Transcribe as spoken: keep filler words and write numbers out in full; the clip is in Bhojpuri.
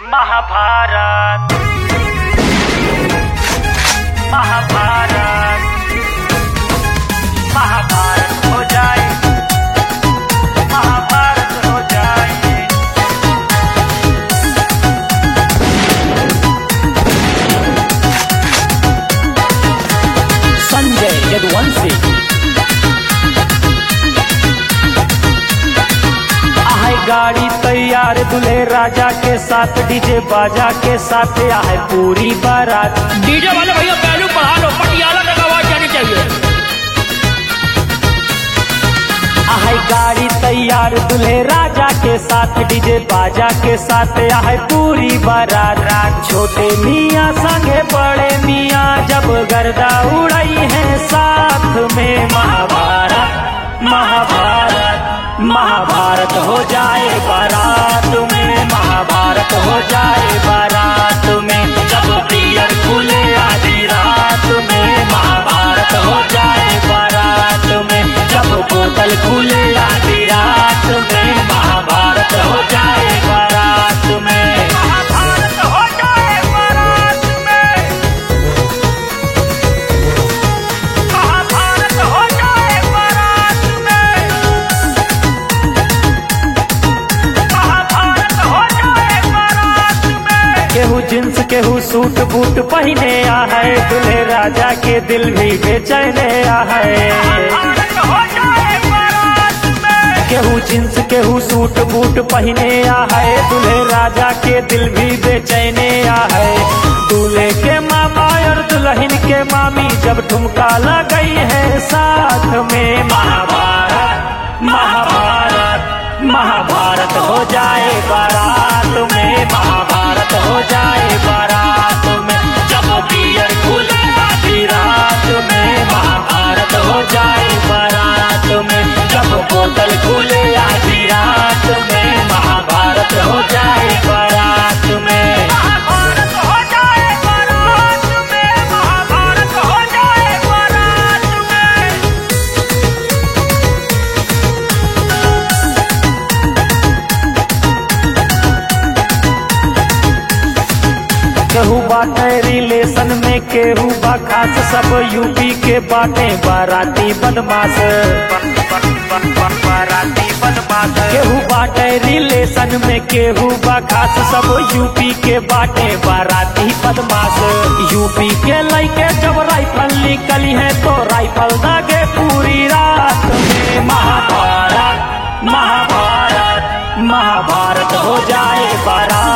महाभारत महाभारत महाभारत हो जाए महाभारत हो जाए। संजय यदुवंशी आहे गाड़ी तैयार दूल्हे राजा के साथ डीजे बाजा के साथ आहे पूरी बारात। डीजे वाले भैया पहलू बढ़ा लो, पटियाला तक आवाज जानी चाहिए। आहे गाड़ी तैयार दूल्हे राजा के साथ डीजे बाजा के साथ आहे पूरी बारात। रात छोटे मियाँ संगे बड़े मियाँ जब गर्दा उड़ाई है साथ में। महाभारत महाभारत महाभारत हो जाए बारात में। महाभारत हो जाए बारात में जब पियर खुले आधी रात में। महाभारत हो जाए बारात में जब बोतल खुले आधी रात में। महाभारत हो जाए बारात में। महाभारत हो जाए बारात में। महाभारत हो जाए बारात में। महाभारत हो जाए बारात में। केहू जींस केहू सूट बूट पहने आ है दूल्हे राजा के दिल भी बेचैने आ है। महाभारत हो जाए बारात में। केहू जींस केहू सूट बूट पहने आ है दूल्हे राजा के दिल भी बेचैने आ है। दूल्हे के मामा और दुल्हन के मामी जब ठुमका लगई है साथ में। महाभारत महाभारत महाभारत हो जाए बारात में। महाभारत हो जाए बारात में जब पियर खुले आधी रात में। महाभारत हो जाए बारात में जब बोतल खुले आधी रात में। महाभारत हो जाए बारात में। महाभारत हो जाए बारात में। महाभारत हो जाए बारात में। केहू बाटे रिलेशन में केहू बा खास सब यूपी के बाटे बाराती बदमाश। बाराती बदमाश। केहू बाटे रिलेशन में केहू बा खास सब यूपी के बाटे बाराती बदमाश। यूपी के लइके जब राइफल निकली है तो राइफल दागे पूरी रात में। महाभारत महाभारत महाभारत हो जाए बारात